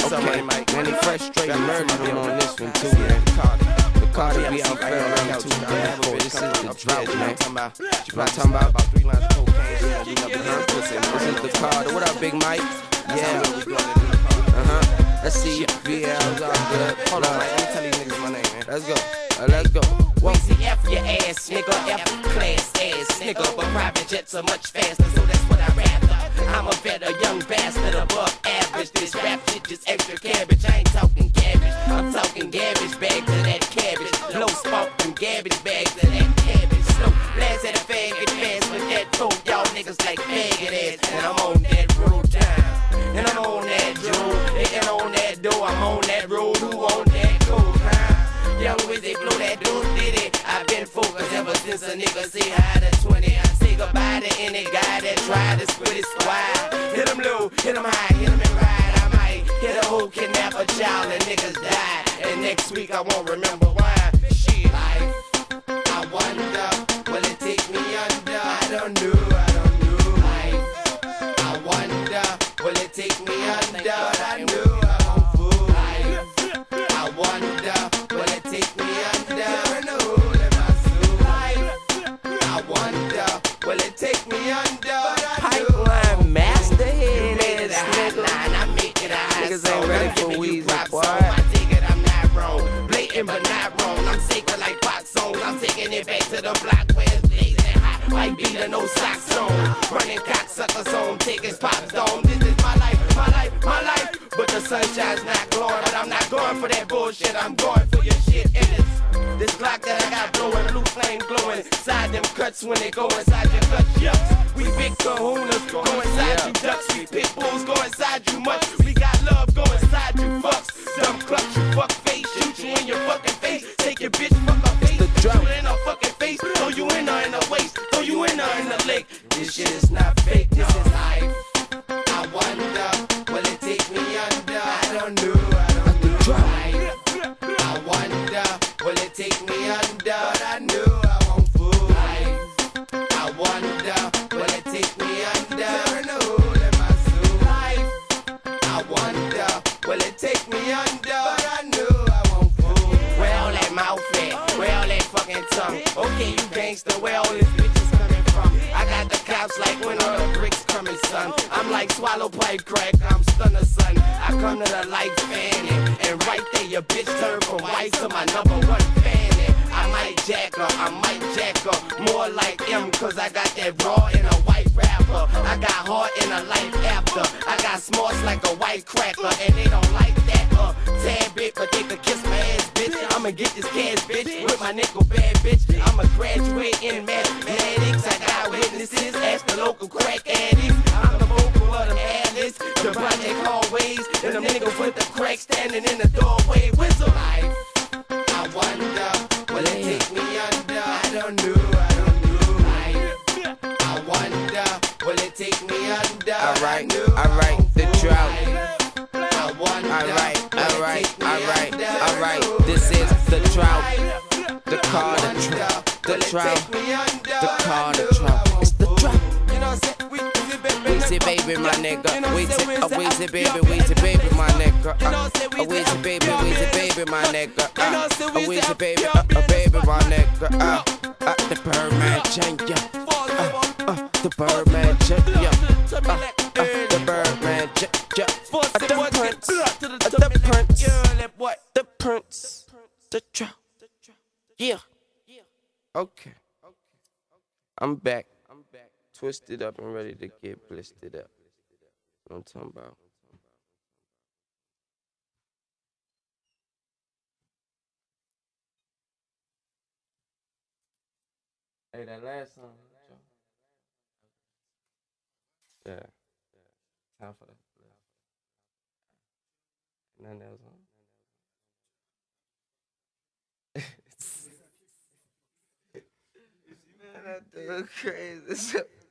Okay, man, he frustrated murdered him on this one too, man. The Carter be out there around 2004. This is the drought, man. You know what I'm talking about? About 3 lines of cocaine. This is the Carter. What up, Big Mike? Yeah. Let's see you. VL's all good. Hold on, let me tell these niggas my name, man. Let's go. Let's go. Weezy F your ass, nigga, F class ass, nigga. But private jets are much faster, so that's what I rather. I'm a better young bastard above average. This rap shit just extra cabbage. I ain't talking cabbage, I'm talking garbage bags of that cabbage. Low spunk them garbage bags of that cabbage. Slow blast at a faggot fast with that phone. Y'all niggas like faggot ass, and I'm on that road time. And I'm on that road, and on that door. I'm on that road, who on that cold time? Young Wizzy blow that dude did it. I've been focused ever since a nigga say hi to 20. I say goodbye to any guy that tried to split his squad. Hit him low, hit him high, hit him and ride. I might hit a whole kidnap a child and niggas die. And next week I won't remember why. Shit, life, I wonder, will it take me under? I don't know, I don't know. Life, I wonder, will it take me under? I know I won't fool. Life, I wonder, will it take me under? In the hole in my soul. Life, I wonder, will it take me under? Pipeline master head ass nigga. I make it a high Niggas song. ain't ready I'm for giving you Weezy, props, boy. so I take it, I'm not wrong. Blatant but not wrong. I'm sacred like pop songs. I'm taking it back to the block where it's blazing hot. Like beat a no socks on. Running cocksuckers on, taking pops on. This is my life, my life, my life. But the sunshine's not glowing. But I'm not going for that bullshit. I'm going for your shit. And it's this Glock that I got blowing, blue flame glowing. Inside them cuts when they go inside your gut. Yucks. We big kahunas, go inside you ducks. We pit bulls, go inside you much. We got love, go inside you fucks. Dumb clucks, you fuck face. Shoot you in your fucking face. Take your bitch, fuck her face. Shoot her in her fucking face. Throw you in her in the waist. Throw you in her in the lake. This shit is not fake, this is life. I wonder, will it take me under? I don't know, I don't know. Life, I wonder, will it take me under? But I know I won't fool. Life, I wonder, will it take me under? In the hole in my soul. Life, I wonder, will it take me under? But I know I won't fool. Where all that mouth at? Where all that fucking tongue? Okay, you gangster, where all this bitches coming from? I got the cops like when all the bricks coming, son. I'm like swallow pipe crack, I'm stunner, son. I come to the light fanning, and right there your bitch turn from wife to my #1 fanning. I might jack her, I might jack her, more like M, cause I got that raw in a white rapper. I got heart in a life after. I got smarts like a white cracker, and they don't like that, tad bit, but they could kiss my ass, bitch. I'ma get this cash, bitch, with my nickel bad, bitch. I'ma graduate in mathematics. I got witnesses, ask the local crack addicts. I'm the vocal of them ad-libs, the project hallways, and them niggas with the crack standing in the doorway. Whistle life, I wonder, will it take me under? I don't know, I don't know. Life, I wonder, will it take me under? Alright, the drought. I wonder, Alright. This is the drought. The Carter drought. The drought. The Carter drought. It's the drought. You know what I'm saying? Weezy baby, my nigga. Weezy baby, my nigga. Weezy baby, my nigga. Weezy baby, my nigga. The Birdman champion. The Birdman champion. The Birdman champion. The Prince. The drought. Yeah. Okay. I'm back. Twisted up and ready to get blistered up. You know what I'm talking about? Hey, that last song. Yeah. Time for that. Nothing else on? Man, that dude crazy.